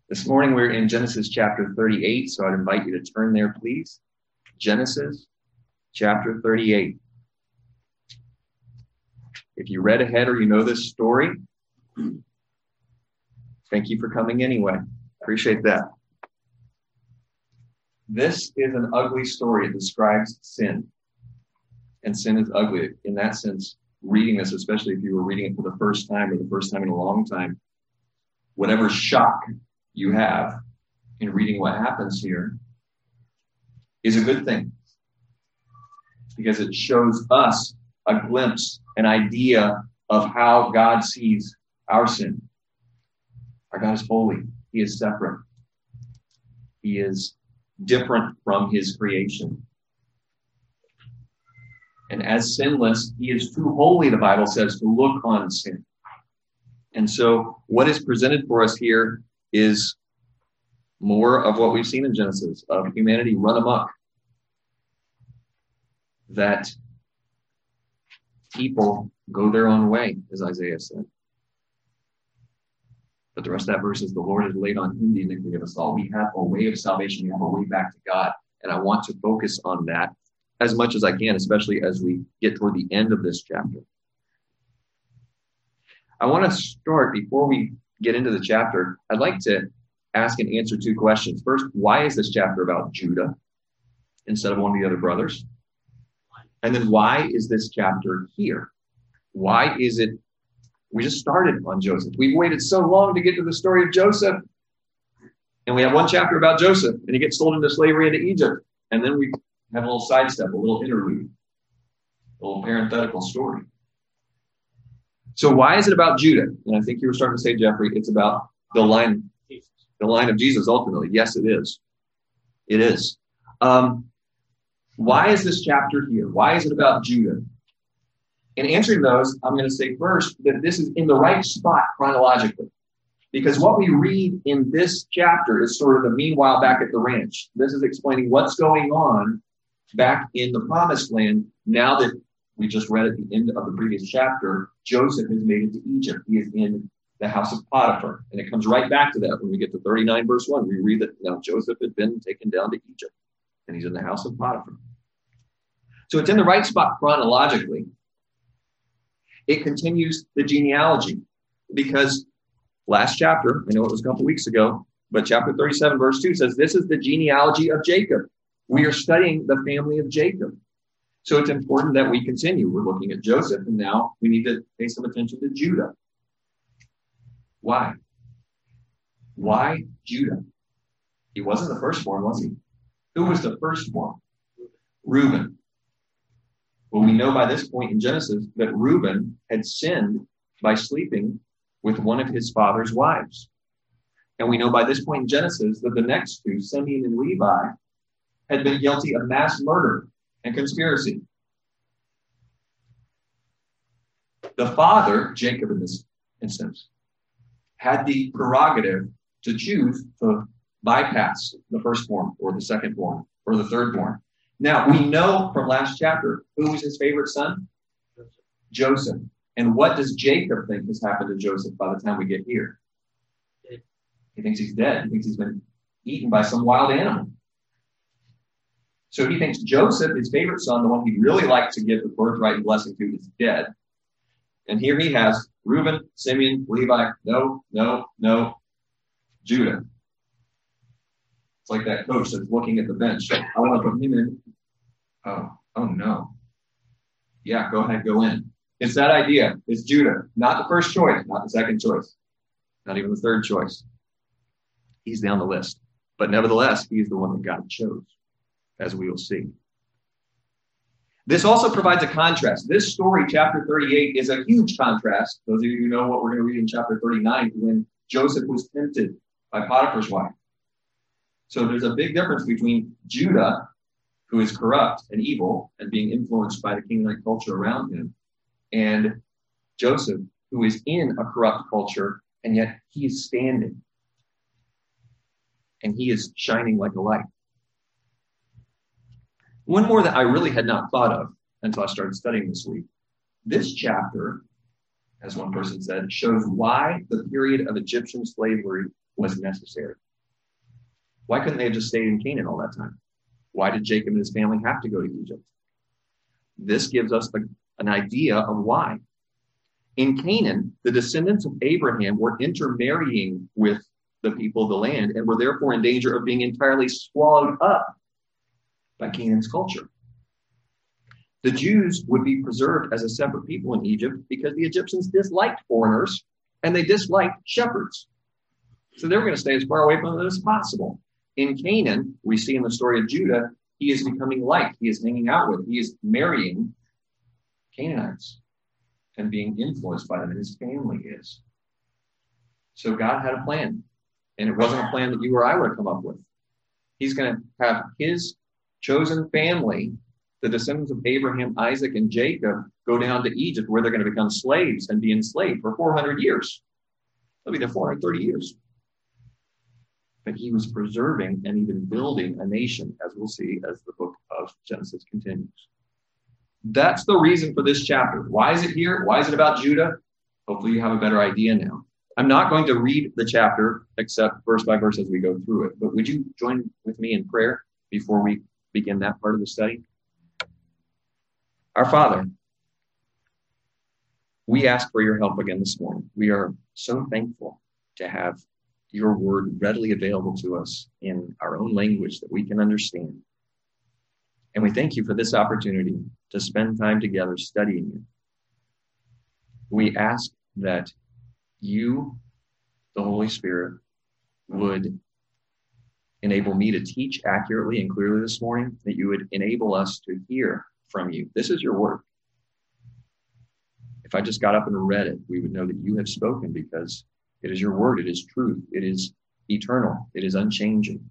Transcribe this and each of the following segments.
This morning we're in Genesis chapter 38, so I'd invite you to turn there, please. Genesis chapter 38. If you read ahead or you know this story, thank you for coming anyway. Appreciate that. This is an ugly story. It describes sin. And sin is ugly. In that sense, reading this, especially if you were reading it for the first time or the first time in a long time, whatever shock you have in reading what happens here is a good thing, because it shows us a glimpse, an idea of how God sees our sin. Our God is holy. He is separate. He is different from his creation. And as sinless, he is too holy, the Bible says, to look on sin. And so what is presented for us here is more of what we've seen in Genesis, of humanity run amok. That people go their own way, as Isaiah said. But the rest of that verse is, the Lord has laid on him the iniquity of us all. We have a way of salvation. We have a way back to God. And I want to focus on that as much as I can, especially as we get toward the end of this chapter. I want to start, before we get into the chapter, I'd like to ask and answer two questions. First, why is this chapter about Judah instead of one of the other brothers? And then why is this chapter here? Why is it, we just started on Joseph. We've waited so long to get to the story of Joseph. And we have one chapter about Joseph, and he gets sold into slavery into Egypt. And then we have a little sidestep, a little interlude, a little parenthetical story. So why is it about Judah? And I think you were starting to say, Jeffrey, it's about the line of Jesus, ultimately. Yes, it is. It is. Why is this chapter here? Why is it about Judah? In answering those, I'm going to say first that this is in the right spot chronologically. Because what we read in this chapter is sort of the meanwhile back at the ranch. This is explaining what's going on back in the promised land now that we just read at the end of the previous chapter. Joseph has made it to Egypt. He is in the house of Potiphar. And it comes right back to that when we get to 39 verse 1. We read that now Joseph had been taken down to Egypt, and he's in the house of Potiphar. So it's in the right spot chronologically. It continues the genealogy, because last chapter, I know it was a couple weeks ago, but chapter 37 verse 2 says, this is the genealogy of Jacob. We are studying the family of Jacob. So it's important that we continue. We're looking at Joseph, and now we need to pay some attention to Judah. Why? Why Judah? He wasn't the firstborn, was he? Who was the firstborn? Reuben. Well, we know by this point in Genesis that Reuben had sinned by sleeping with one of his father's wives. And we know by this point in Genesis that the next two, Simeon and Levi, had been guilty of mass murder and conspiracy. The father, Jacob in this instance, had the prerogative to choose to bypass the firstborn or the secondborn or the thirdborn. Now, we know from last chapter, who was his favorite son? Joseph. And what does Jacob think has happened to Joseph by the time we get here? He thinks he's dead. He thinks he's been eaten by some wild animal. So he thinks Joseph, his favorite son, the one he really liked to give the birthright and blessing to, is dead. And here he has Reuben, Simeon, Levi, no, Judah. It's like that coach that's looking at the bench. I want to put him in. Oh no. Yeah, go ahead, go in. It's that idea. It's Judah. Not the first choice, not the second choice, not even the third choice. He's down the list. But nevertheless, he's the one that God chose, as we will see. This also provides a contrast. This story, chapter 38, is a huge contrast. Those of you who know what we're going to read in chapter 39, when Joseph was tempted by Potiphar's wife. So there's a big difference between Judah, who is corrupt and evil and being influenced by the Canaanite culture around him, and Joseph, who is in a corrupt culture, and yet he is standing. And he is shining like a light. One more that I really had not thought of until I started studying this week. This chapter, as one person said, shows why the period of Egyptian slavery was necessary. Why couldn't they have just stayed in Canaan all that time? Why did Jacob and his family have to go to Egypt? This gives us an idea of why. In Canaan, the descendants of Abraham were intermarrying with the people of the land and were therefore in danger of being entirely swallowed up by Canaan's culture. The Jews would be preserved as a separate people in Egypt because the Egyptians disliked foreigners and they disliked shepherds. So they were going to stay as far away from them as possible. In Canaan, we see in the story of Judah, he is becoming liked. He is hanging out with, he is marrying Canaanites and being influenced by them, and his family is. So God had a plan, and it wasn't a plan that you or I would have come up with. He's going to have his chosen family, the descendants of Abraham, Isaac, and Jacob, go down to Egypt where they're going to become slaves and be enslaved for 400 years. They'll be there 430 years. But he was preserving and even building a nation, as we'll see as the book of Genesis continues. That's the reason for this chapter. Why is it here? Why is it about Judah? Hopefully you have a better idea now. I'm not going to read the chapter except verse by verse as we go through it. But would you join with me in prayer before we begin that part of the study? Our Father, we ask for your help again this morning. We are so thankful to have your word readily available to us in our own language that we can understand. And we thank you for this opportunity to spend time together studying it. We ask that you, the Holy Spirit, would enable me to teach accurately and clearly this morning, that you would enable us to hear from you. This is your word. If I just got up and read it, we would know that you have spoken because it is your word. It is truth. It is eternal. It is unchanging.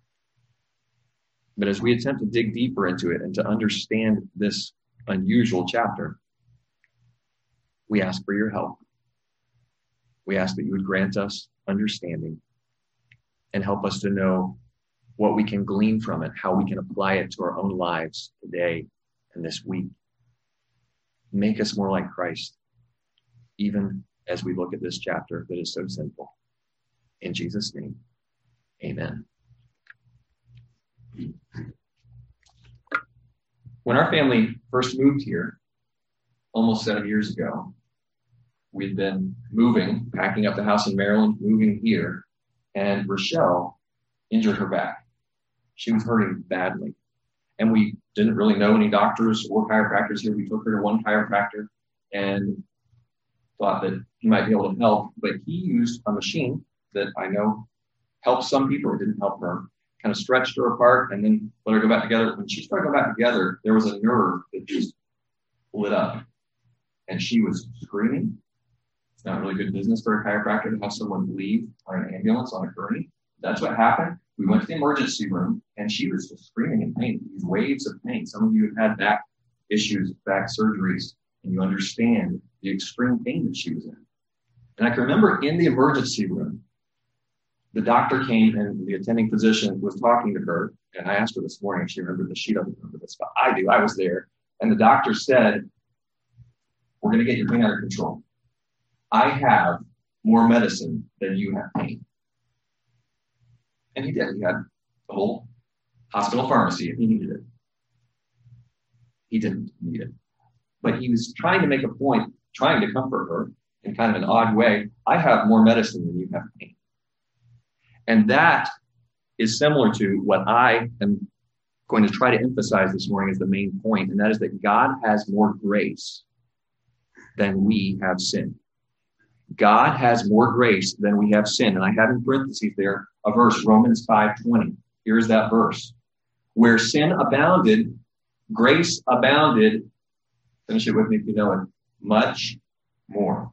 But as we attempt to dig deeper into it and to understand this unusual chapter, we ask for your help. We ask that you would grant us understanding and help us to know what we can glean from it, how we can apply it to our own lives today and this week. Make us more like Christ, even as we look at this chapter that is so simple. In Jesus' name, amen. When our family first moved here, almost 7 years ago, we'd been moving, packing up the house in Maryland, moving here, and Rochelle injured her back. She was hurting badly. And we didn't really know any doctors or chiropractors here. We took her to one chiropractor and thought that he might be able to help, but he used a machine that I know helps some people. It didn't help her. Kind of stretched her apart and then let her go back together. When she started to go back together, there was a nerve that just lit up. And she was screaming. It's not really good business for a chiropractor to have someone leave on an ambulance on a gurney. That's what happened. We went to the emergency room, and she was just screaming in pain, these waves of pain. Some of you have had back issues, back surgeries, and you understand the extreme pain that she was in. And I can remember in the emergency room, the doctor came and the attending physician was talking to her. And I asked her this morning if she remembered this. She doesn't remember this, but I do. I was there. And the doctor said, "We're going to get your pain under control. I have more medicine than you have pain." And he did. He had the whole hospital pharmacy if he needed it. He didn't need it. But he was trying to make a point, trying to comfort her in kind of an odd way. I have more medicine than you have pain. And that is similar to what I am going to try to emphasize this morning as the main point, and that is that God has more grace than we have sin. God has more grace than we have sin. And I have in parentheses there a verse, Romans 5:20. Here's that verse. Where sin abounded, grace abounded. Finish it with me if you know it. Much more.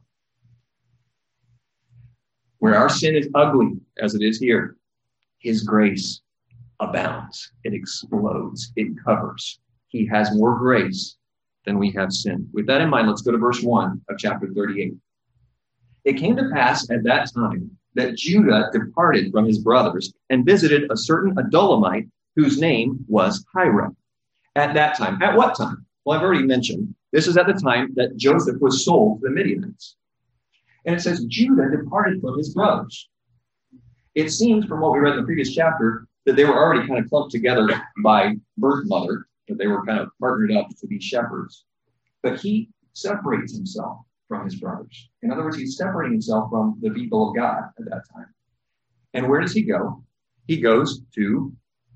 Where our sin is ugly, as it is here, his grace abounds. It explodes. It covers. He has more grace than we have sin. With that in mind, let's go to verse 1 of chapter 38. It came to pass at that time that Judah departed from his brothers and visited a certain Adullamite whose name was Hira. At that time. At what time? Well, I've already mentioned. This is at the time that Joseph was sold to the Midianites. And it says Judah departed from his brothers. It seems from what we read in the previous chapter that they were already kind of clumped together by birth mother, that they were kind of partnered up to be shepherds. But he separates himself from his brothers. In other words, he's separating himself from the people of God at that time. And where does he go? He goes to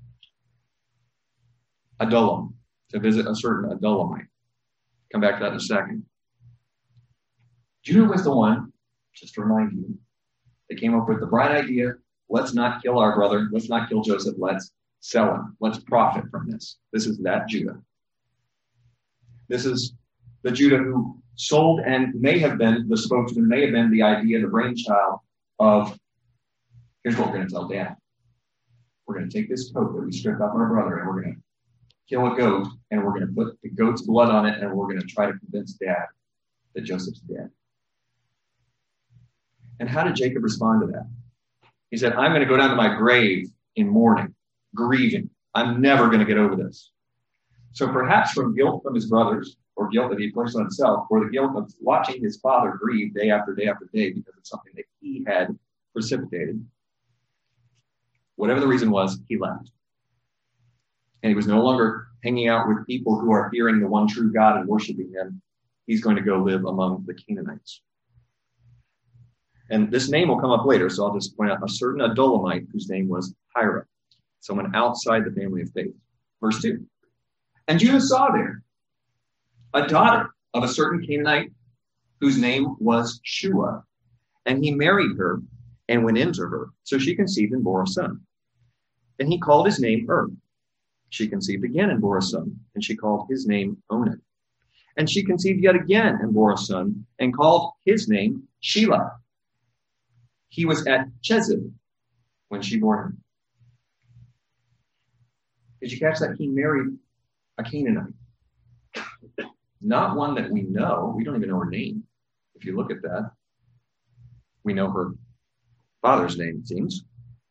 Adullam to visit a certain Adullamite. Come back to that in a second. Judah was the one, just to remind you, that came up with the bright idea, let's not kill our brother, let's not kill Joseph, let's sell him, let's profit from this. This is that Judah. This is the Judah who sold and may have been the spokesman, may have been the idea, the brainchild of, here's what we're going to tell Dad. We're going to take this coat that we stripped off our brother and we're going to kill a goat and we're going to put the goat's blood on it and we're going to try to convince Dad that Joseph's dead. And how did Jacob respond to that? He said, I'm going to go down to my grave in mourning, grieving. I'm never going to get over this. So perhaps from guilt from his brothers, or guilt that he placed on himself, or the guilt of watching his father grieve day after day after day because of something that he had precipitated, whatever the reason was, he left. And he was no longer hanging out with people who are fearing the one true God and worshiping him. He's going to go live among the Canaanites. And this name will come up later, so I'll just point out a certain Adullamite whose name was Hira, someone outside the family of faith. Verse 2. And Judah saw there a daughter of a certain Canaanite whose name was Shua, and he married her and went into her. So she conceived and bore a son. And he called his name She conceived again and bore a son, and she called his name Onan. And she conceived yet again and bore a son, and called his name Shelah. He was at Chezib when she bore him. Did you catch that? He married a Canaanite. Not one that we know. We don't even know her name. If you look at that, we know her father's name, it seems.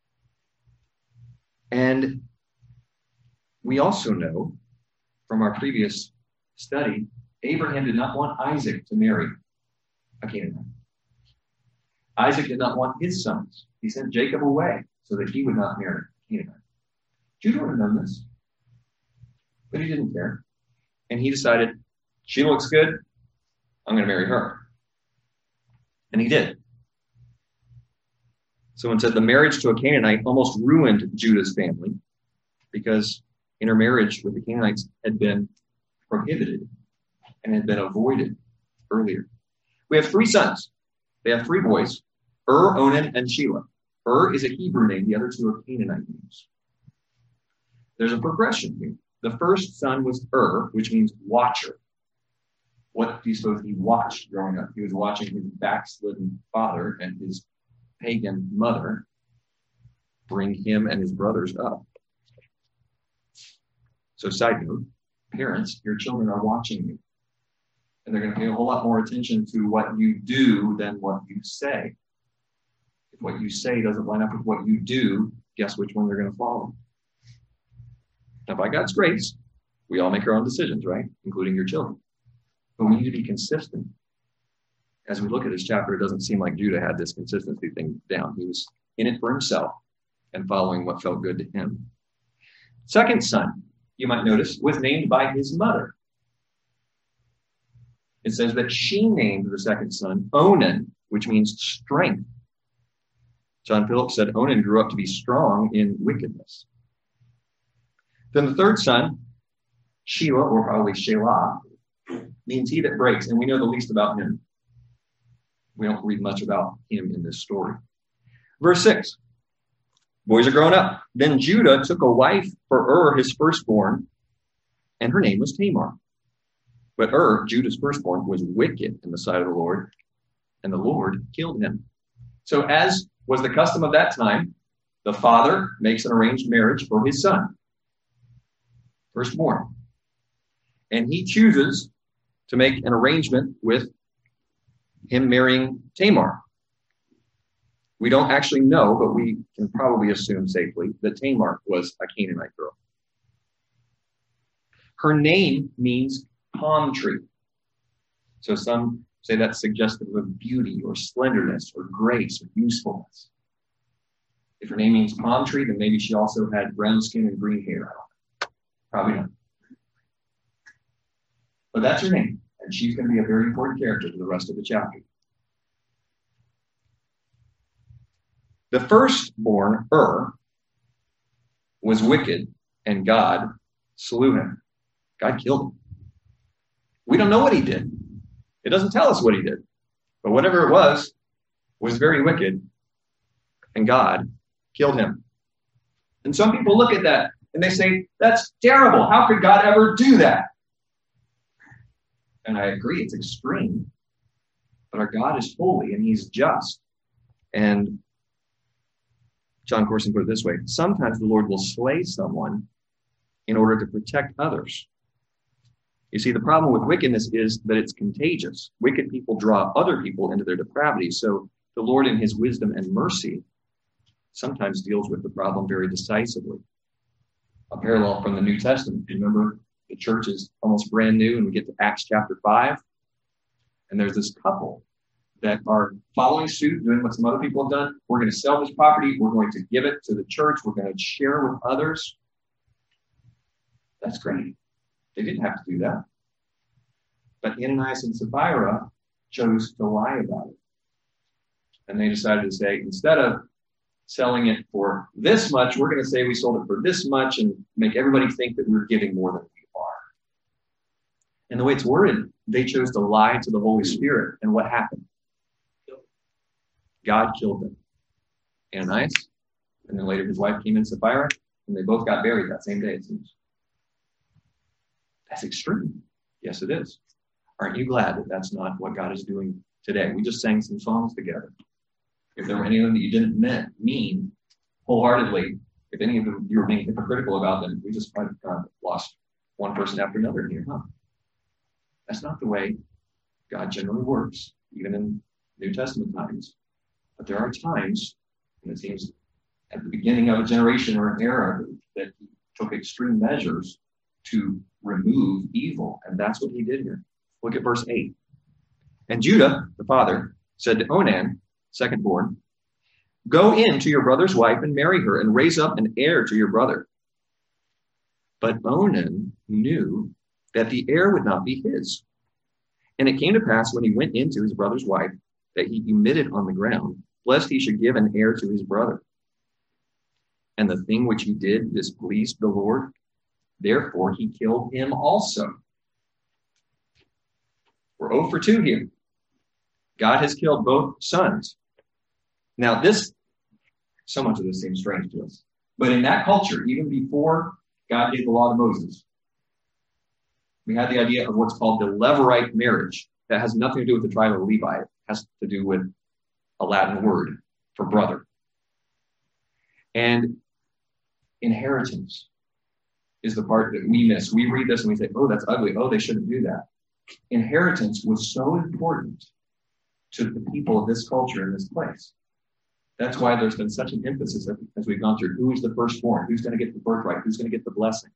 And we also know from our previous study, Abraham did not want Isaac to marry a Canaanite. Isaac did not want his sons. He sent Jacob away so that he would not marry a Canaanite. Judah would have known this, but he didn't care. And he decided, she looks good, I'm going to marry her. And he did. Someone said the marriage to a Canaanite almost ruined Judah's family because intermarriage with the Canaanites had been prohibited and had been avoided earlier. We have 3 sons. They have 3 boys, Onan, and Shelah. Is a Hebrew name. The other 2 are Canaanite names. There's a progression here. The first son was which means watcher. What do you suppose he watched growing up? He was watching his backslidden father and his pagan mother bring him and his brothers up. So side note, parents, your children are watching you. And they're going to pay a whole lot more attention to what you do than what you say. If what you say doesn't line up with what you do, guess which one they're going to follow? Now, by God's grace, we all make our own decisions, right? Including your children. But we need to be consistent. As we look at this chapter, it doesn't seem like Judah had this consistency thing down. He was in it for himself and following what felt good to him. Second son, you might notice, was named by his mother. It says that she named the second son Onan, which means strength. John Phillips said Onan grew up to be strong in wickedness. Then the third son, Shelah, or probably Shelah, means he that breaks, and we know the least about him. We don't read much about him in this story. Verse 6, boys are grown up. Then Judah took a wife for his firstborn, and her name was Tamar. But Judah's firstborn, was wicked in the sight of the Lord, and the Lord killed him. So as was the custom of that time, the father makes an arranged marriage for his son, firstborn. And he chooses to make an arrangement with him marrying Tamar. We don't actually know, but we can probably assume safely that Tamar was a Canaanite girl. Her name means palm tree. So some say that's suggestive of beauty or slenderness or grace or usefulness. If her name means palm tree, then maybe she also had brown skin and green hair. Probably not. But that's her name, and she's going to be a very important character for the rest of the chapter. The firstborn, was wicked, and God slew him. God killed him. We don't know what he did. It doesn't tell us what he did. But whatever it was very wicked, and God killed him. And some people look at that and they say, that's terrible. How could God ever do that? And I agree, it's extreme. But our God is holy and he's just. And John Corson put it this way: sometimes the Lord will slay someone in order to protect others. You see, the problem with wickedness is that it's contagious. Wicked people draw other people into their depravity. So the Lord, in his wisdom and mercy, sometimes deals with the problem very decisively. A parallel from the New Testament. Remember, the church is almost brand new, and we get to Acts chapter 5. And there's this couple that are following suit, doing what some other people have done. We're going to sell this property. We're going to give it to the church. We're going to share with others. That's great. They didn't have to do that. But Ananias and Sapphira chose to lie about it. And they decided to say, instead of selling it for this much, we're going to say we sold it for this much and make everybody think that we're giving more than we are. And the way it's worded, they chose to lie to the Holy Spirit. And what happened? God killed them. Ananias, and then later his wife came in, Sapphira, and they both got buried that same day, it seems. That's extreme. Yes, it is. Aren't you glad that that's not what God is doing today? We just sang some songs together. If there were any of them that you didn't mean wholeheartedly, if any of them you were being hypocritical about them, we just might have lost one person after another here, huh? That's not the way God generally works, even in New Testament times. But there are times, and it seems at the beginning of a generation or an era, that he took extreme measures to remove evil. And that's what he did here. Look at verse 8. And Judah, the father, said to Onan, secondborn, go in to your brother's wife and marry her and raise up an heir to your brother. But Onan knew that the heir would not be his. And it came to pass when he went into his brother's wife that he emitted on the ground, lest he should give an heir to his brother. And the thing which he did displeased the Lord. Therefore he killed him also. We're 0 for 2 here. God has killed both sons. Now so much of this seems strange to us. But in that culture, even before God gave the law to Moses, we had the idea of what's called the Levirate marriage. That has nothing to do with the tribe of Levi. It has to do with a Latin word for brother. And inheritance is the part that we miss. We read this and we say, oh, that's ugly. Oh, they shouldn't do that. Inheritance was so important to the people of this culture in this place. That's why there's been such an emphasis as we've gone through. Who is the firstborn? Who's going to get the birthright? Who's going to get the blessing?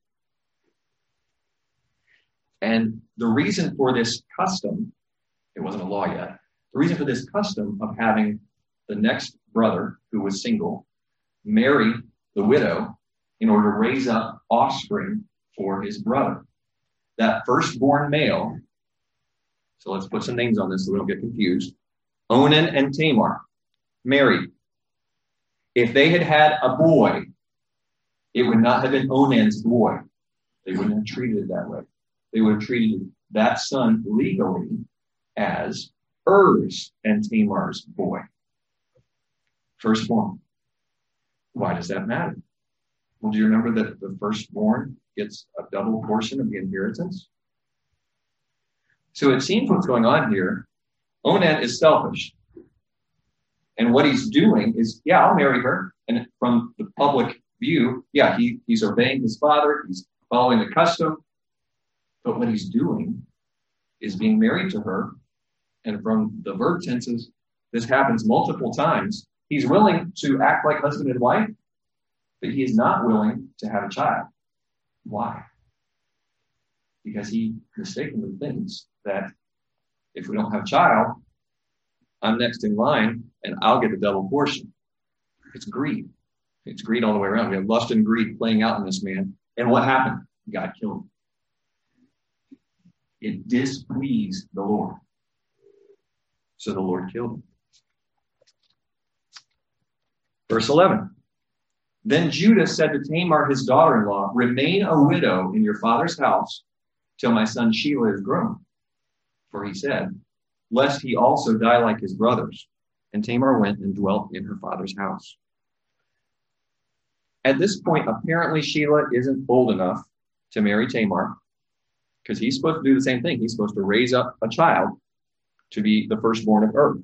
And the reason for this custom, it wasn't a law yet, the reason for this custom of having the next brother who was single marry the widow in order to raise up offspring for his brother. That firstborn male, so let's put some names on this so we don't get confused. Onan and Tamar, married. If they had had a boy, it would not have been Onan's boy. They wouldn't have treated it that way. They would have treated that son legally as Er's and Tamar's boy. Firstborn. Why does that matter? Well, do you remember that the firstborn gets a double portion of the inheritance? So it seems what's going on here, Onan is selfish. And what he's doing is, yeah, I'll marry her. And from the public view, yeah, he's obeying his father. He's following the custom. But what he's doing is being married to her. And from the verb tenses, this happens multiple times. He's willing to act like husband and wife, but he is not willing to have a child. Why? Because he mistakenly thinks that if we don't have a child, I'm next in line and I'll get the double portion. It's greed. It's greed all the way around. We have lust and greed playing out in this man. And what happened? God killed him. It displeased the Lord. So the Lord killed him. Verse 11. Then Judah said to Tamar, his daughter-in-law, remain a widow in your father's house till my son Shelah is grown. For he said, lest he also die like his brothers. And Tamar went and dwelt in her father's house. At this point, apparently Shelah isn't old enough to marry Tamar, because he's supposed to do the same thing. He's supposed to raise up a child to be the firstborn of earth.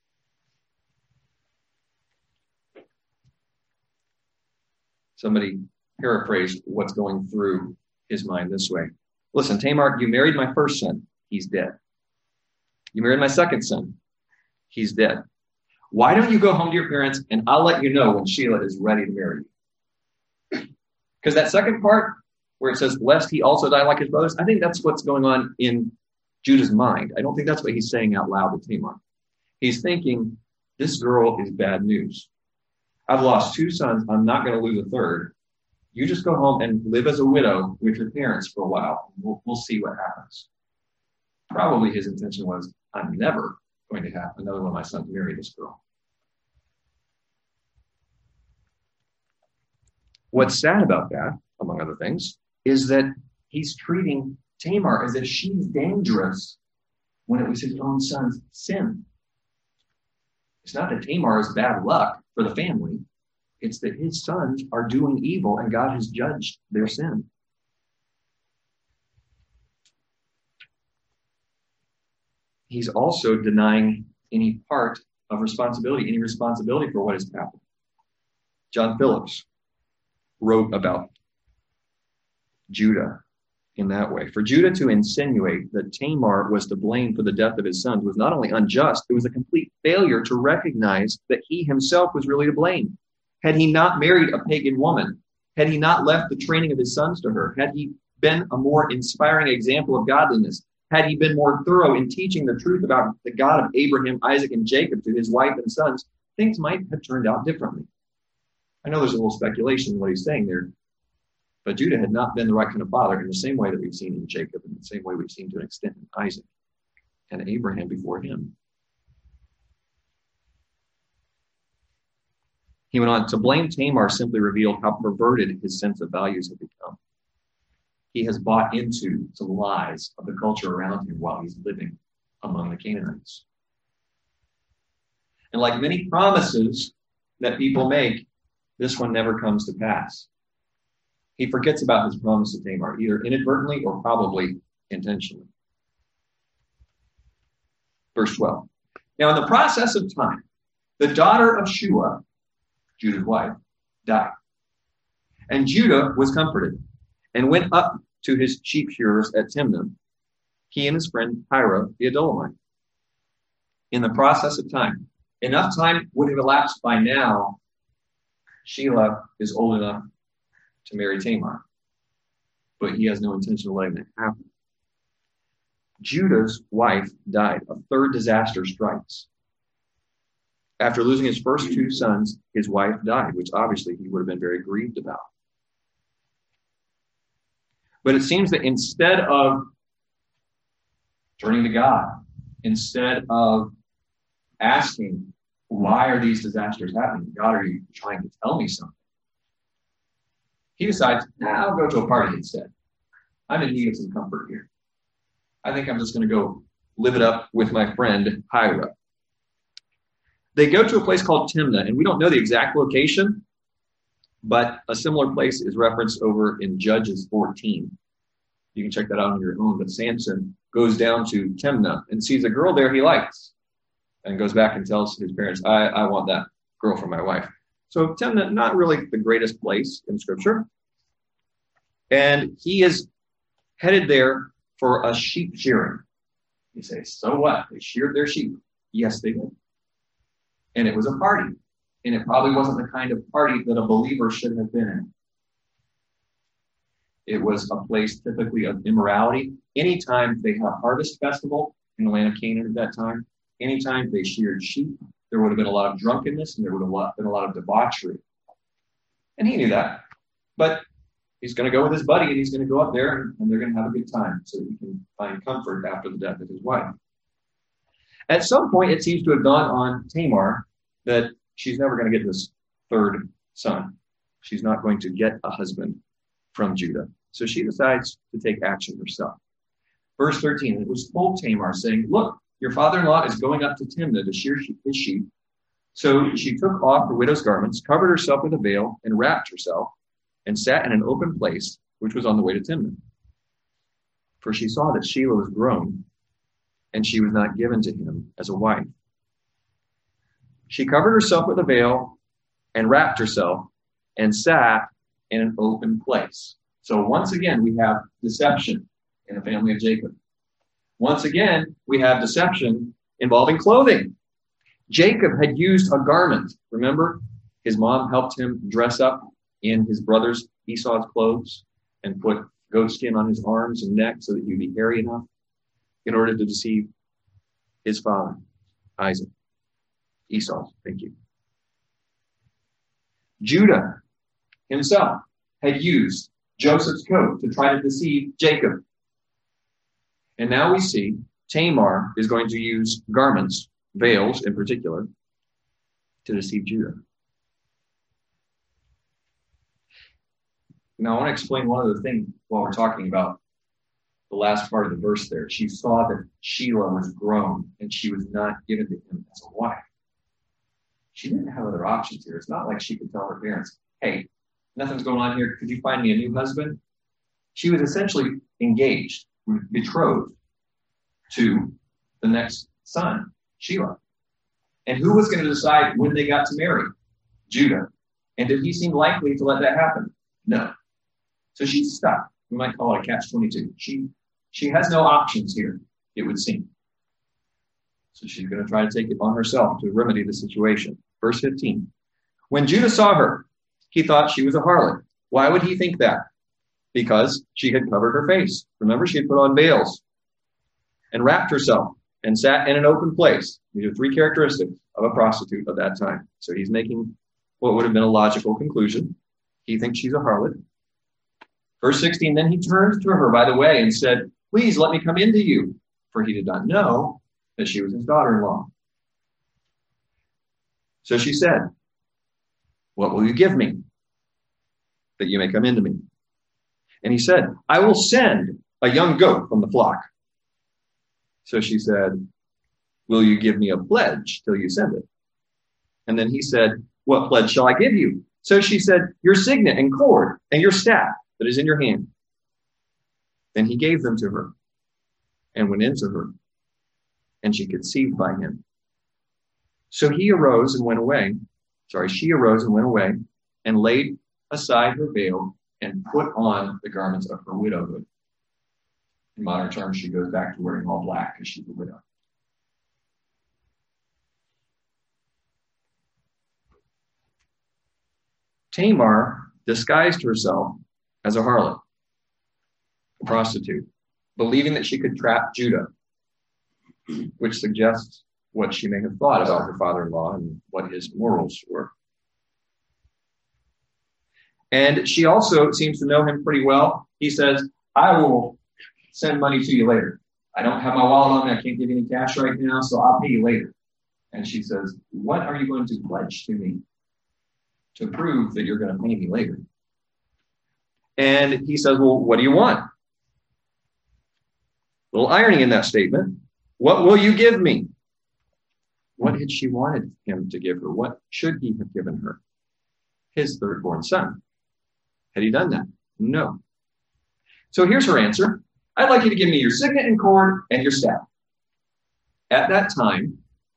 Somebody paraphrased what's going through his mind this way. Listen, Tamar, you married my first son. He's dead. You married my second son. He's dead. Why don't you go home to your parents and I'll let you know when Shelah is ready to marry you? Because that second part where it says, lest he also die like his brothers, I think that's what's going on in Judah's mind. I don't think that's what he's saying out loud to Tamar. He's thinking, this girl is bad news. I've lost two sons. I'm not going to lose a third. You just go home and live as a widow with your parents for a while. We'll see what happens. Probably his intention was, I'm never going to have another one of my sons marry this girl. What's sad about that, among other things, is that he's treating Tamar as if she's dangerous when it was his own son's sin. It's not that Tamar is bad luck for the family. It's that his sons are doing evil and God has judged their sin. He's also denying any part of responsibility, any responsibility for what has happened. John Phillips wrote about Judah in that way. For Judah to insinuate that Tamar was to blame for the death of his sons was not only unjust, it was a complete failure to recognize that he himself was really to blame. Had he not married a pagan woman, had he not left the training of his sons to her, had he been a more inspiring example of godliness, had he been more thorough in teaching the truth about the God of Abraham, Isaac, and Jacob to his wife and sons, things might have turned out differently. I know there's a little speculation in what he's saying there, but Judah had not been the right kind of father in the same way that we've seen in Jacob, in the same way we've seen to an extent in Isaac and Abraham before him. He went on, to blame Tamar simply revealed how perverted his sense of values had become. He has bought into some lies of the culture around him while he's living among the Canaanites. And like many promises that people make, this one never comes to pass. He forgets about his promise to Tamar, either inadvertently or probably intentionally. Verse 12. Now, in the process of time, the daughter of Shua, Judah's wife, died. And Judah was comforted and went up to his sheep shearers at Timnah, he and his friend Hira the Adullamite. In the process of time, enough time would have elapsed by now. Shelah is old enough to marry Tamar, but he has no intention of letting that happen. Judah's wife died. A third disaster strikes. After losing his first two sons, his wife died, which obviously he would have been very grieved about. But it seems that instead of turning to God, instead of asking, why are these disasters happening? God, are you trying to tell me something? He decides, I'll go to a party instead. I'm in need of some comfort here. I think I'm just going to go live it up with my friend Hira. They go to a place called Timnah, and we don't know the exact location, but a similar place is referenced over in Judges 14. You can check that out on your own. But Samson goes down to Timnah and sees a girl there he likes and goes back and tells his parents, I want that girl for my wife. So Timnah, not really the greatest place in Scripture. And he is headed there for a sheep shearing. You say, so what? They sheared their sheep. Yes, they did. And it was a party. And it probably wasn't the kind of party that a believer should have been in. It was a place typically of immorality. Anytime they had a harvest festival in the land of Canaan at that time, anytime they sheared sheep, there would have been a lot of drunkenness and there would have been a lot of debauchery. And he knew that. But he's going to go with his buddy, and he's going to go up there, and they're going to have a good time so that he can find comfort after the death of his wife. At some point, it seems to have dawned on Tamar that she's never going to get this third son. She's not going to get a husband from Judah. So she decides to take action herself. Verse 13, it was told Tamar, saying, look, your father-in-law is going up to Timnah to shear his sheep. So she took off her widow's garments, covered herself with a veil, and wrapped herself, and sat in an open place, which was on the way to Timnah. For she saw that Shelah was grown, and she was not given to him as a wife. She covered herself with a veil and wrapped herself and sat in an open place. So once again, we have deception in the family of Jacob. Once again, we have deception involving clothing. Jacob had used a garment. Remember, his mom helped him dress up in his brother's Esau's clothes and put goat skin on his arms and neck so that he'd be hairy enough in order to deceive his father, Isaac. Esau, thank you. Judah himself had used Joseph's coat to try to deceive Jacob. And now we see Tamar is going to use garments, veils in particular, to deceive Judah. Now, I want to explain one other thing while we're talking about the last part of the verse there. She saw that Shelah was grown and she was not given to him as a wife. She didn't have other options here. It's not like she could tell her parents, hey, nothing's going on here. Could you find me a new husband? She was essentially engaged, betrothed to the next son, Shelah. And who was going to decide when they got to marry? Judah. And did he seem likely to let that happen? No. So she's stuck. We might call it a catch-22. She has no options here, it would seem. So she's going to try to take it on herself to remedy the situation. Verse 15. When Judah saw her, he thought she was a harlot. Why would he think that? Because she had covered her face. Remember, she had put on veils and wrapped herself and sat in an open place. These are three characteristics of a prostitute of that time. So he's making what would have been a logical conclusion. He thinks she's a harlot. Verse 16, then he turned to her by the way and said, please let me come into you. For he did not know that she was his daughter-in-law. So she said, what will you give me that you may come into me? And he said, I will send a young goat from the flock. So she said, will you give me a pledge till you send it? And then he said, what pledge shall I give you? So she said, your signet and cord and your staff that is in your hand. Then he gave them to her and went into her, and she conceived by him. So she arose and went away and laid aside her veil and put on the garments of her widowhood. In modern terms, she goes back to wearing all black because she's a widow. Tamar disguised herself as a harlot, a prostitute, believing that she could trap Judah, which suggests what she may have thought about her father-in-law and what his morals were. And she also seems to know him pretty well. He says, I will send money to you later. I don't have my wallet on me. I can't give you any cash right now, so I'll pay you later. And she says, what are you going to pledge to me to prove that you're going to pay me later? And he says, well, what do you want? A little irony in that statement. What will you give me? What had she wanted him to give her? What should he have given her? His third-born son. Had he done that? No. So here's her answer. I'd like you to give me your signet and cord and your staff. At that time,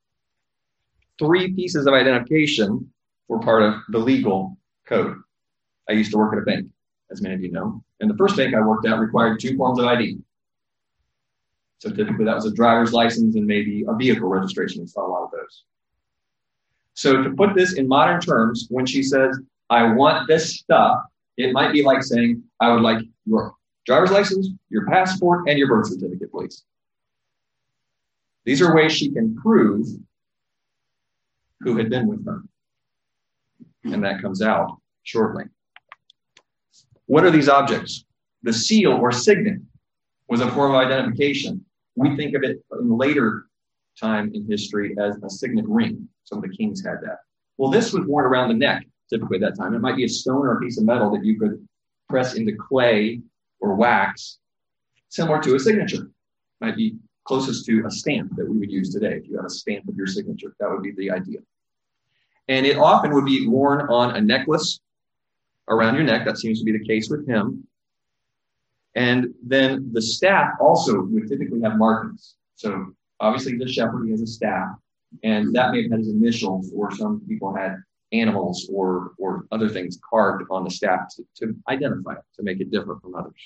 3 pieces of identification were part of the legal code. I used to work at a bank, as many of you know. And the first bank I worked at required 2 forms of ID. So typically that was a driver's license and maybe a vehicle registration. We saw a lot of those. So to put this in modern terms, when she says, I want this stuff, it might be like saying, I would like your driver's license, your passport, and your birth certificate, please. These are ways she can prove who had been with her. And that comes out shortly. What are these objects? The seal or signet was a form of identification. We think of it in later time in history as a signet ring. Some of the kings had that. Well, this was worn around the neck, typically at that time. It might be a stone or a piece of metal that you could press into clay or wax, similar to a signature. Might be closest to a stamp that we would use today. If you have a stamp of your signature, that would be the idea. And it often would be worn on a necklace around your neck. That seems to be the case with him. And then the staff also would typically have markings. So obviously the shepherd, he has a staff, and that may have had his initials, or some people had animals or other things carved on the staff to identify it, to make it different from others.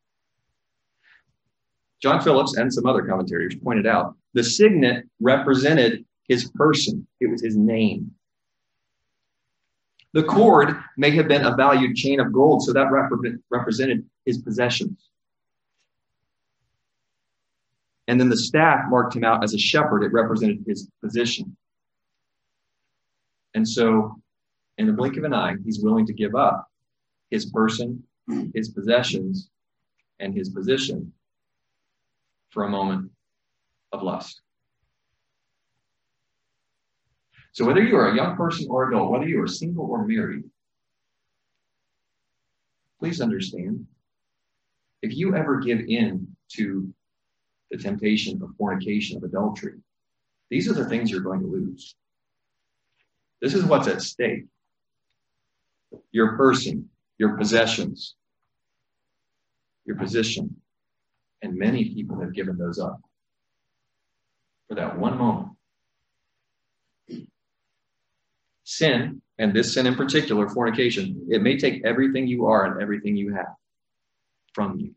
John Phillips and some other commentators pointed out the signet represented his person. It was his name. The cord may have been a valued chain of gold, so that represented his possessions. And then the staff marked him out as a shepherd. It represented his position. And so, in the blink of an eye, he's willing to give up his person, his possessions, and his position for a moment of lust. So whether you are a young person or adult, whether you are single or married, please understand, if you ever give in to the temptation of fornication, of adultery, these are the things you're going to lose. This is what's at stake. Your person, your possessions, your position. And many people have given those up for that one moment. Sin, and this sin in particular, fornication, it may take everything you are and everything you have from you.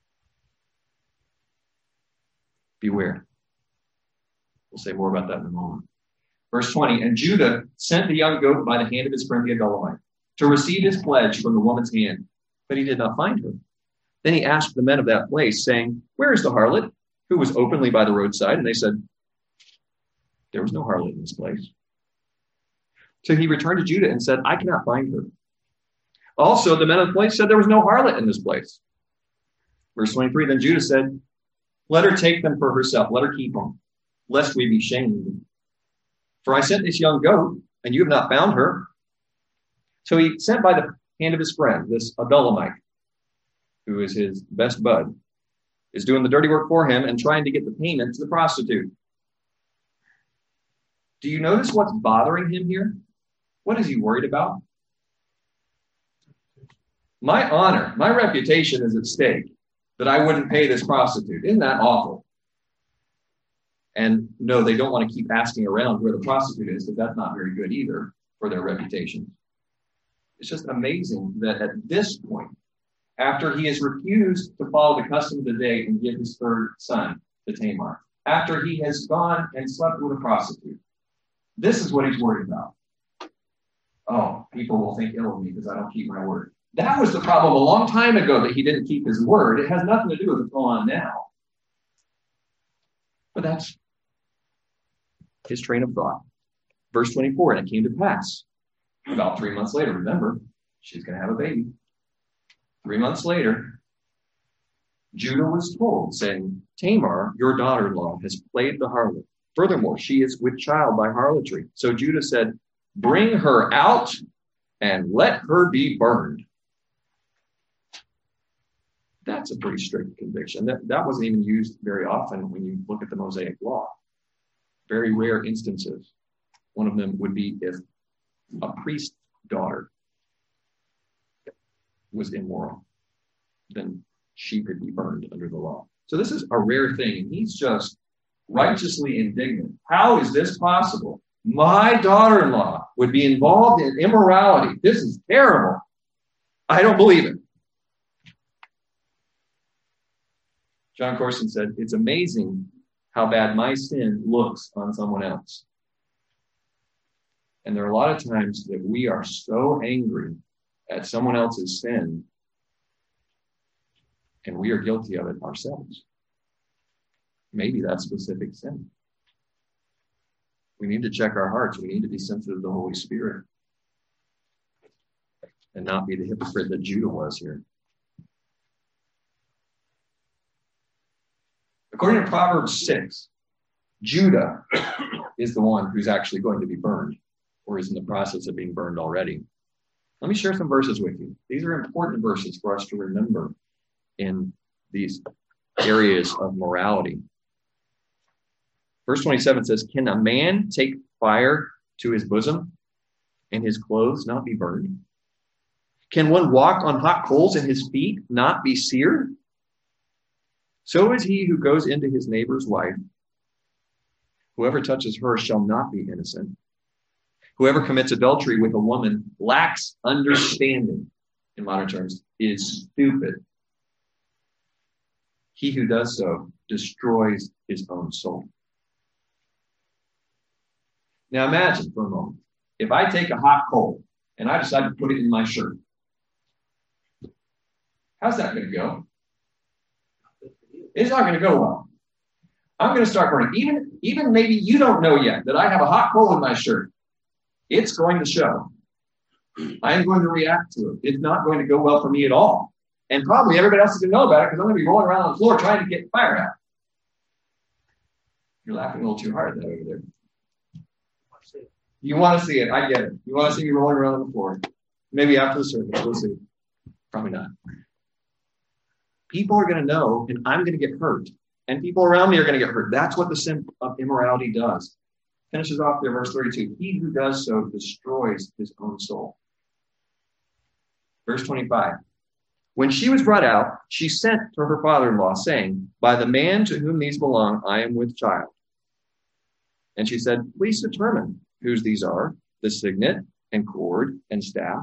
Beware. We'll say more about that in a moment. Verse 20, and Judah sent the young goat by the hand of his friend the Adullamite to receive his pledge from the woman's hand, but he did not find her. Then he asked the men of that place, saying, where is the harlot who was openly by the roadside? And they said, there was no harlot in this place. So he returned to Judah and said, I cannot find her. Also, the men of the place said there was no harlot in this place. Verse 23, then Judah said, let her take them for herself. Let her keep them, lest we be shamed. For I sent this young goat, and you have not found her. So he sent by the hand of his friend, this Adullamite, who is his best bud, is doing the dirty work for him and trying to get the payment to the prostitute. Do you notice what's bothering him here? What is he worried about? My honor, my reputation is at stake, that I wouldn't pay this prostitute. Isn't that awful? And no, they don't want to keep asking around where the prostitute is, but that's not very good either for their reputation. It's just amazing that at this point, after he has refused to follow the custom of the day and give his third son to Tamar, after he has gone and slept with a prostitute, this is what he's worried about. Oh, people will think ill of me because I don't keep my word. That was the problem a long time ago, that he didn't keep his word. It has nothing to do with what's going on now. But that's his train of thought. Verse 24, and it came to pass about 3 months later. Remember, she's going to have a baby. 3 months later, Judah was told, saying, Tamar, your daughter-in-law, has played the harlot. Furthermore, she is with child by harlotry. So Judah said, bring her out and let her be burned. That's a pretty strict conviction. That wasn't even used very often when you look at the Mosaic Law. Very rare instances. One of them would be if a priest's daughter was immoral, then she could be burned under the law. So this is a rare thing. And he's just righteously indignant. How is this possible? My daughter-in-law would be involved in immorality. This is terrible. I don't believe it. John Corson said, it's amazing how bad my sin looks on someone else. And there are a lot of times that we are so angry at someone else's sin, and we are guilty of it ourselves. Maybe that specific sin. We need to check our hearts. We need to be sensitive to the Holy Spirit. and not be the hypocrite that Judah was here. According to Proverbs 6, Judah is the one who's actually going to be burned, or is in the process of being burned already. Let me share some verses with you. These are important verses for us to remember in these areas of morality. Verse 27 says, "Can a man take fire to his bosom and his clothes not be burned? Can one walk on hot coals and his feet not be seared? So is he who goes into his neighbor's wife. Whoever touches her shall not be innocent. Whoever commits adultery with a woman lacks understanding," in modern terms, "is stupid. He who does so destroys his own soul." Now imagine for a moment, if I take a hot coal and I decide to put it in my shirt, how's that going to go? It's not going to go well. I'm going to start burning. Even maybe you don't know yet that I have a hot coal in my shirt. It's going to show. I am going to react to it. It's not going to go well for me at all. And probably everybody else is going to know about it because I'm going to be rolling around on the floor trying to get fire out. You're laughing a little too hard over there. You want to see it. I get it. You want to see me rolling around on the floor. Maybe after the service. We'll see. Probably not. People are going to know, and I'm going to get hurt. And people around me are going to get hurt. That's what the sin of immorality does. Finishes off there, verse 32. He who does so destroys his own soul. Verse 25. When she was brought out, she sent to her father-in-law, saying, "By the man to whom these belong, I am with child." And she said, "Please determine whose these are, the signet and cord and staff."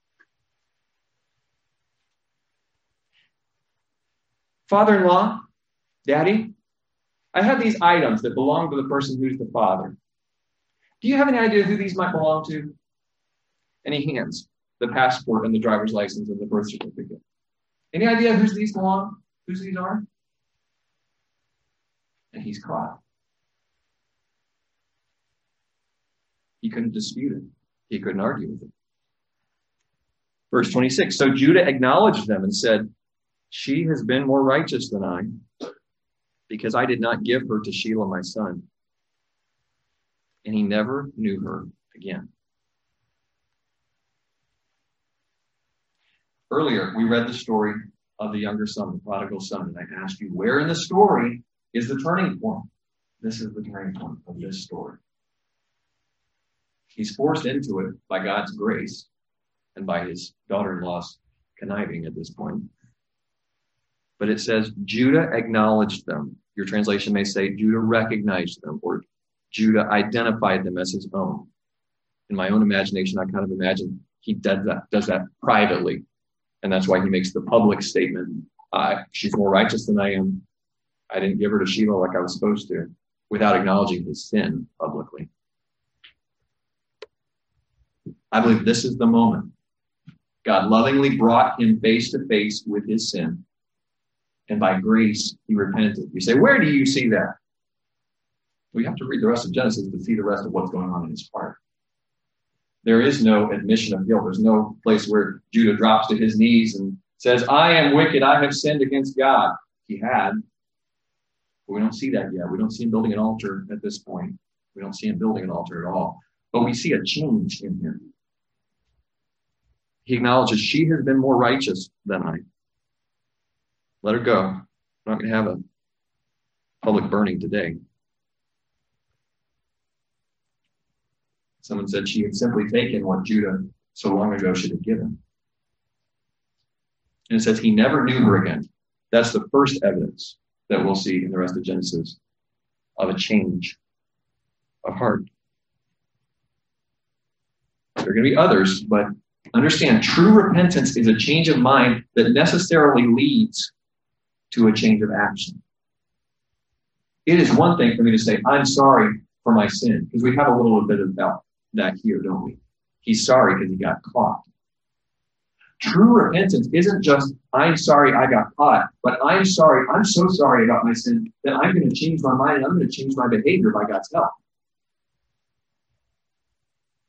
Father-in-law, Daddy, I have these items that belong to the person who's the father. Do you have any idea who these might belong to? And he hands the passport and the driver's license and the birth certificate. Any idea whose these belong? Whose these are? And he's caught. He couldn't dispute it. He couldn't argue with it. Verse 26, so Judah acknowledged them and said, "She has been more righteous than I, because I did not give her to Shelah my son." And he never knew her again. Earlier, we read the story of the younger son, the prodigal son, and I asked you, where in the story is the turning point? This is the turning point of this story. He's forced into it by God's grace and by his daughter-in-law's conniving at this point. But it says, Judah acknowledged them. Your translation may say, Judah recognized them, or Judah identified them as his own. In my own imagination, I kind of imagine he does that privately. And that's why he makes the public statement, she's more righteous than I am. I didn't give her to Shelah like I was supposed to, without acknowledging his sin publicly. I believe this is the moment. God lovingly brought him face to face with his sin. And by grace, he repented. You say, where do you see that? We have to read the rest of Genesis to see the rest of what's going on in his heart. There is no admission of guilt. There's no place where Judah drops to his knees and says, I am wicked. I have sinned against God. He had. But we don't see that yet. We don't see him building an altar at this point. We don't see him building an altar at all. But we see a change in him. He acknowledges she has been more righteous than I. Let her go. We're not going to have a public burning today. Someone said she had simply taken what Judah so long ago should have given. And it says he never knew her again. That's the first evidence that we'll see in the rest of Genesis of a change of heart. There are going to be others, but understand, true repentance is a change of mind that necessarily leads to a change of action. It is one thing for me to say, I'm sorry for my sin, because we have a little bit about that here, don't we? He's sorry because he got caught. True repentance isn't just, I'm sorry I got caught, but I'm sorry, I'm so sorry about my sin that I'm going to change my mind and I'm going to change my behavior by God's help.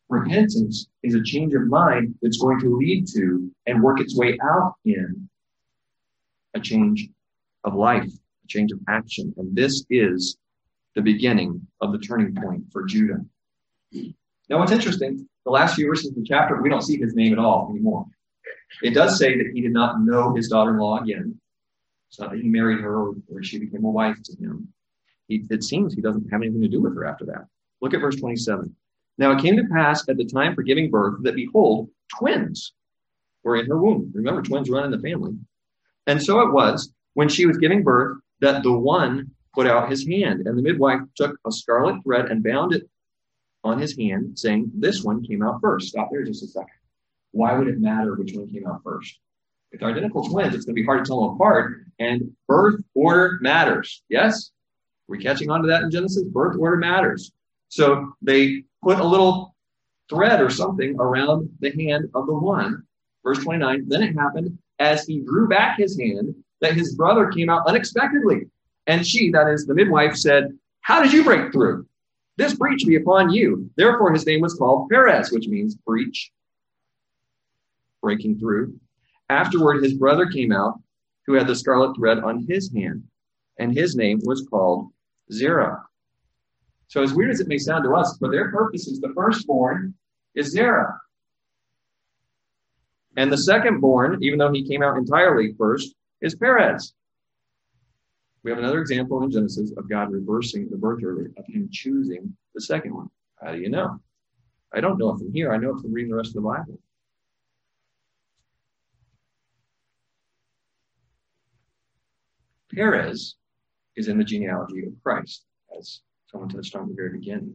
Repentance is a change of mind that's going to lead to and work its way out in a change of life, a change of action. And this is the beginning of the turning point for Judah. Now, what's interesting, the last few verses of the chapter, we don't see his name at all anymore. It does say that he did not know his daughter-in-law again. It's not that he married her or she became a wife to him. It seems he doesn't have anything to do with her after that. Look at verse 27. Now it came to pass at the time for giving birth that, behold, twins were in her womb. Remember, twins run in the family. And so it was, when she was giving birth, that the one put out his hand, and the midwife took a scarlet thread and bound it on his hand, saying, this one came out first. Stop there just a second. Why would it matter which one came out first? If they're identical twins, it's going to be hard to tell them apart, and birth order matters. Yes? Are we catching on to that in Genesis? Birth order matters. So they put a little thread or something around the hand of the one. Verse 29, then it happened, as he drew back his hand, that his brother came out unexpectedly. And she, that is the midwife, said, how did you break through? This breach be upon you. Therefore his name was called Perez, which means breach, breaking through. Afterward his brother came out, who had the scarlet thread on his hand, and his name was called Zerah. So as weird as it may sound to us, for their purposes, the firstborn is Zerah. And the secondborn, even though he came out entirely first, is Perez. We have another example in Genesis of God reversing the birth order, of him choosing the second one. How do you know? I don't know it from here. I know it from reading the rest of the Bible. Perez is in the genealogy of Christ, as someone touched on at the very beginning.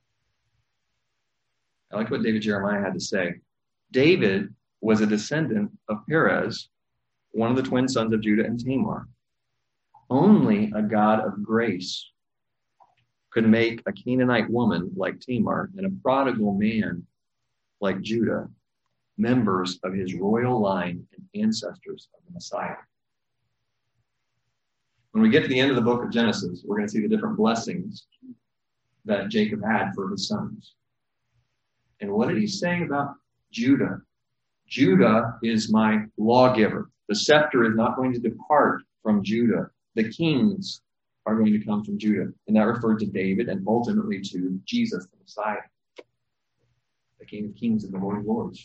I like what David Jeremiah had to say. David was a descendant of Perez, one of the twin sons of Judah and Tamar. Only a God of grace could make a Canaanite woman like Tamar and a prodigal man like Judah members of his royal line and ancestors of the Messiah. When we get to the end of the book of Genesis, we're going to see the different blessings that Jacob had for his sons. And what did he say about Judah? Judah is my lawgiver. The scepter is not going to depart from Judah. The kings are going to come from Judah. And that referred to David and ultimately to Jesus, the Messiah, the King of Kings and the Lord of Lords.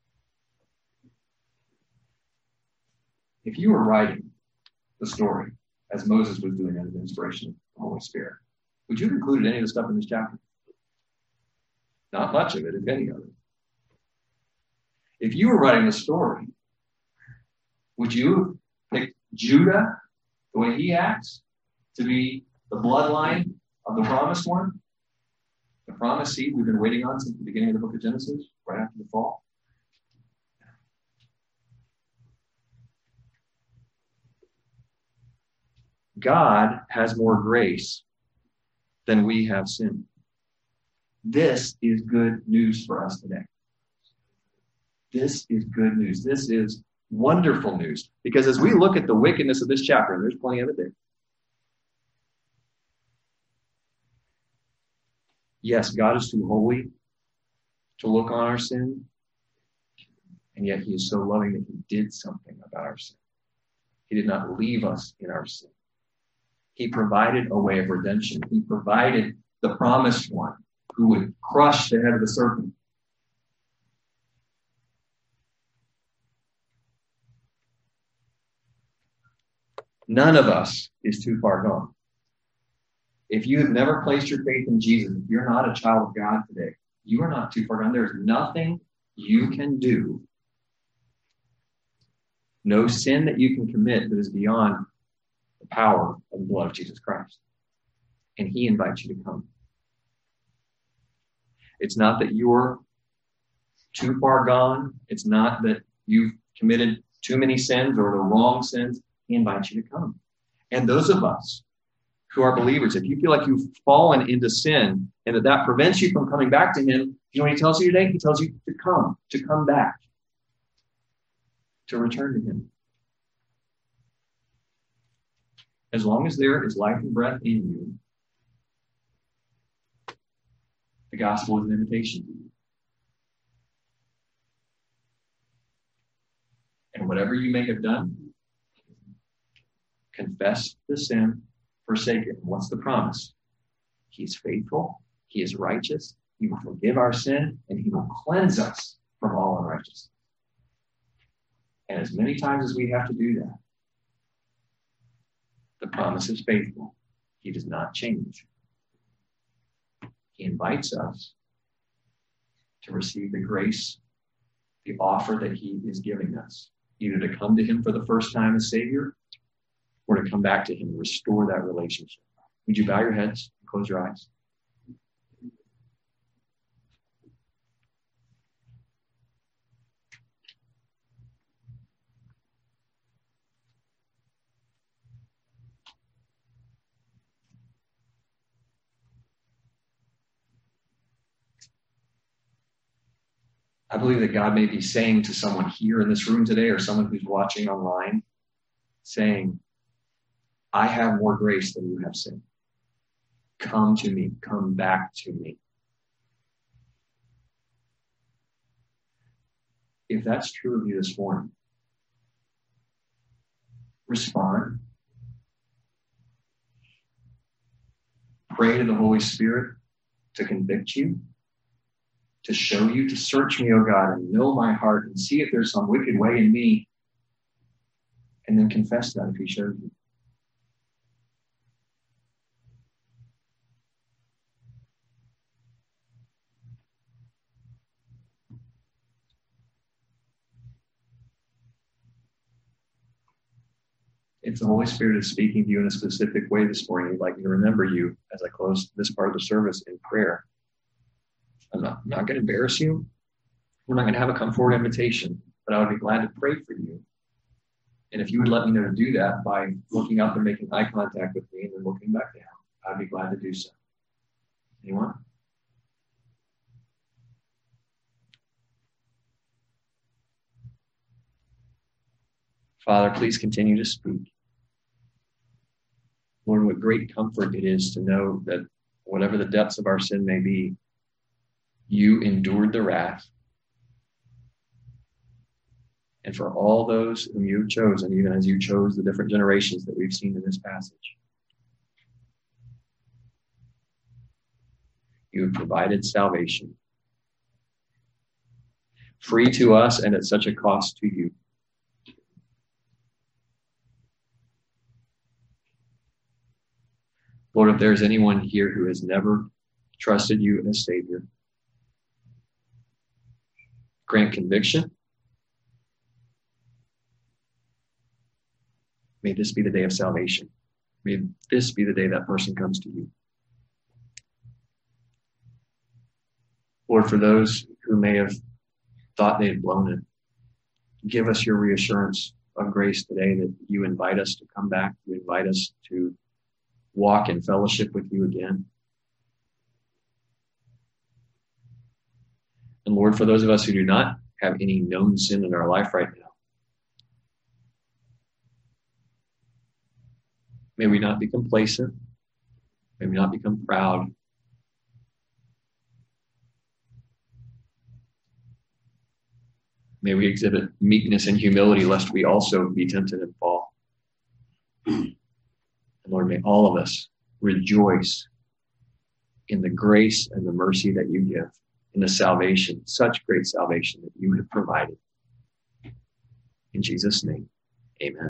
If you were writing the story, as Moses was doing under the inspiration of the Holy Spirit, would you have included any of the stuff in this chapter? Not much of it, if any of it. If you were writing the story, would you have picked Judah, the way he acts, to be the bloodline of the promised one? The promised seed we've been waiting on since the beginning of the book of Genesis, right after the fall? God has more grace than we have sin. This is good news for us today. This is good news. This is wonderful news. Because as we look at the wickedness of this chapter, and there's plenty of it there. Yes, God is too holy to look on our sin. And yet he is so loving that he did something about our sin. He did not leave us in our sin. He provided a way of redemption. He provided the promised one who would crush the head of the serpent. None of us is too far gone. If you have never placed your faith in Jesus, if you're not a child of God today, you are not too far gone. There's nothing you can do, no sin that you can commit that is beyond the power of the blood of Jesus Christ. And he invites you to come. It's not that you're too far gone. It's not that you've committed too many sins or the wrong sins. He invites you to come. And those of us who are believers, if you feel like you've fallen into sin and that prevents you from coming back to him, you know what he tells you today? He tells you to come back, to return to him. As long as there is life and breath in you, the gospel is an invitation to you. And whatever you may have done, confess the sin, forsake it. And what's the promise? He's faithful. He is righteous. He will forgive our sin, and he will cleanse us from all unrighteousness. And as many times as we have to do that, the promise is faithful. He does not change. He invites us to receive the grace, the offer that he is giving us, either to come to him for the first time as Savior or to come back to him and restore that relationship. Would you bow your heads and close your eyes? I believe that God may be saying to someone here in this room today or someone who's watching online, saying, I have more grace than you have sin. Come to me. Come back to me. If that's true of you this morning, respond. Pray to the Holy Spirit to convict you, to show you, to search me, O God, and know my heart and see if there's some wicked way in me. And then confess that if he shows you. If the Holy Spirit is speaking to you in a specific way this morning, I'd like me to remember you as I close this part of the service in prayer. I'm not going to embarrass you. We're not going to have a come forward invitation, but I would be glad to pray for you. And if you would let me know to do that by looking up and making eye contact with me and then looking back down, I'd be glad to do so. Anyone? Father, please continue to speak. Lord, what great comfort it is to know that whatever the depths of our sin may be, you endured the wrath. And for all those whom you've chosen, even as you chose the different generations that we've seen in this passage, you have provided salvation, free to us and at such a cost to you. Lord, if there's anyone here who has never trusted you as Savior, grant conviction. May this be the day of salvation. May this be the day that person comes to you. Lord, for those who may have thought they had blown it, give us your reassurance of grace today that you invite us to come back. You invite us to walk in fellowship with you again. And Lord, for those of us who do not have any known sin in our life right now, may we not be complacent. May we not become proud. May we exhibit meekness and humility, lest we also be tempted and fall. And Lord, may all of us rejoice in the grace and the mercy that you give, in the salvation, such great salvation that you have provided. In Jesus' name, amen.